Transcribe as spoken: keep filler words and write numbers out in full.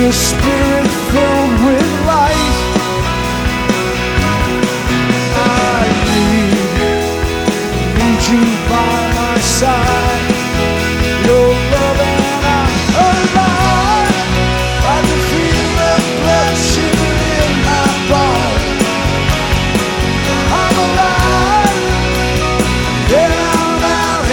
your spirit filled with light. I need, need you by my side.